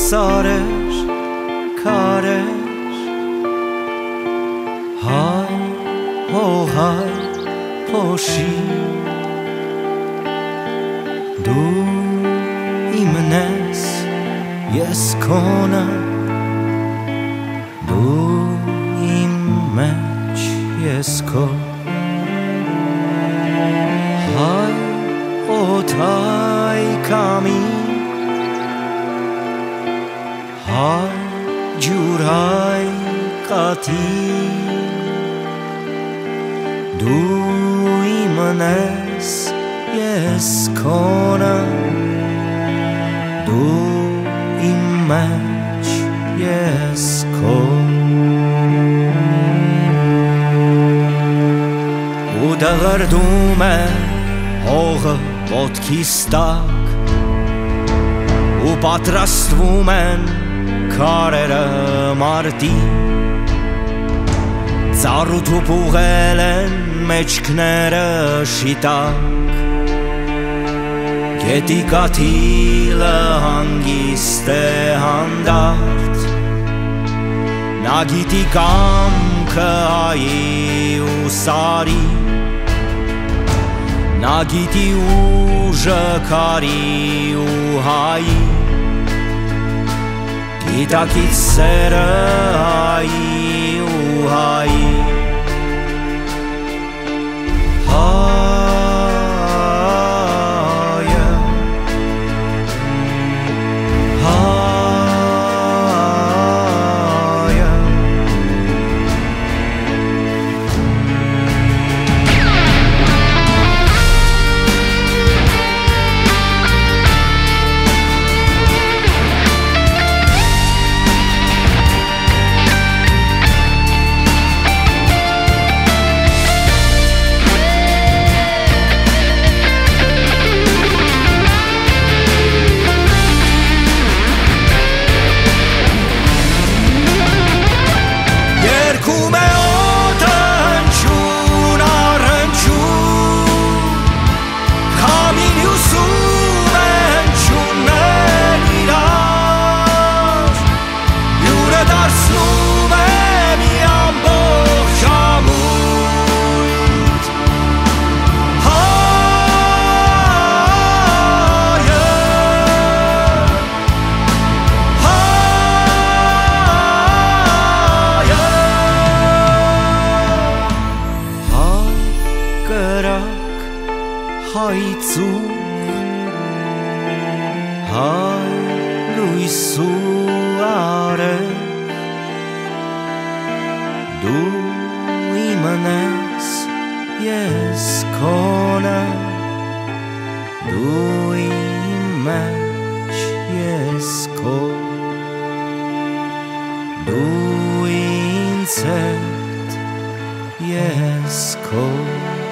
սարեր, քարեր, հայ, հողայ, փոշի, դու իմն ես, ես քոնը, դու իմ մեջ, ես քո, հայ, օթայ կամի, հայ, ջուրայ կատի, դու իմն ես, ես քոնը, դու իմ մեջ, ես քո, ու դղրդում է հողը ոտքիս տակ ու պատրաստվում են քարերը մարտի ծառուտ ու պուղել են մեջքները շիտակ գետի կաթիլը հանգիստ է հանդարտ նա գիտի կամքը հայի ու սարի նա գիտի ուժը քարի ու հայի գիտակից սերը հայի ու հայի հայցու հայ լույսու արև դու իմն ես ես քոնը դու իմ մեջ ես քո դու ինձ հետ ես քո